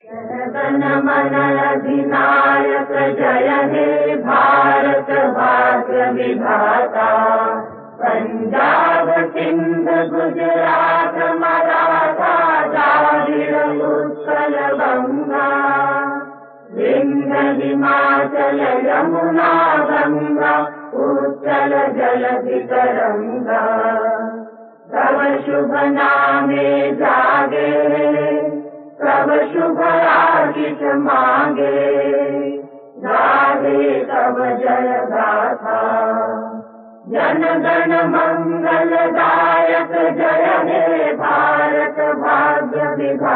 जन मन अधिनायक जय हे भारत भाग्य विधाता। पंजाब सिंध गुजरात मराठा द्राविड़ उत्कल बंगा। विंध्य हिमाचल यमुना गंगा उत्कल जलधि तरंगा। तव शुभ नामे जागे तब शुभ आशिष मांगे। गाहे तब जय गाथा जन गण मंगल दायक जय हे भारत भाग्य विधाता।